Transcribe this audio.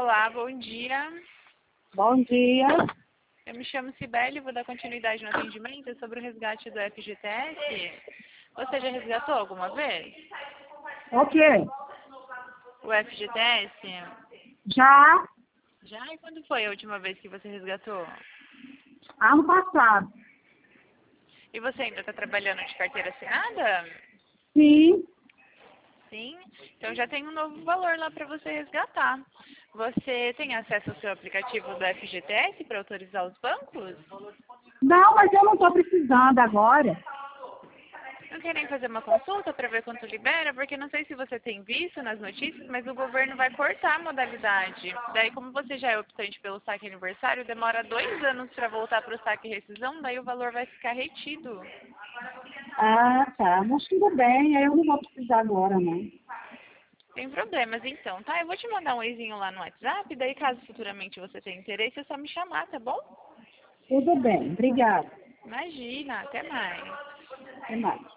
Olá, bom dia. Bom dia. Eu me chamo Cibele e vou dar continuidade no atendimento sobre o resgate do FGTS. Você já resgatou alguma vez O quê? o FGTS? Já Já? E quando foi a última vez que você resgatou? ano passado. E você ainda está trabalhando de carteira assinada? Sim. Sim? Então já tem um novo valor lá para você resgatar. Você tem acesso ao seu aplicativo do FGTS para autorizar os bancos? Não, mas eu não estou precisando agora. Não querem fazer uma consulta para ver quanto libera? Porque não sei se você tem visto nas notícias, mas o governo vai cortar a modalidade. Daí, como você já é optante pelo saque aniversário, demora 2 anos para voltar para o saque e rescisão, daí o valor vai ficar retido. Ah, tá. Mas tudo bem, eu não vou precisar agora, não. Tem problemas então, tá? Eu vou te mandar um eizinho lá no WhatsApp, daí caso futuramente você tenha interesse, é só me chamar, tá bom? Tudo bem, obrigada. Imagina, até mais. Até mais.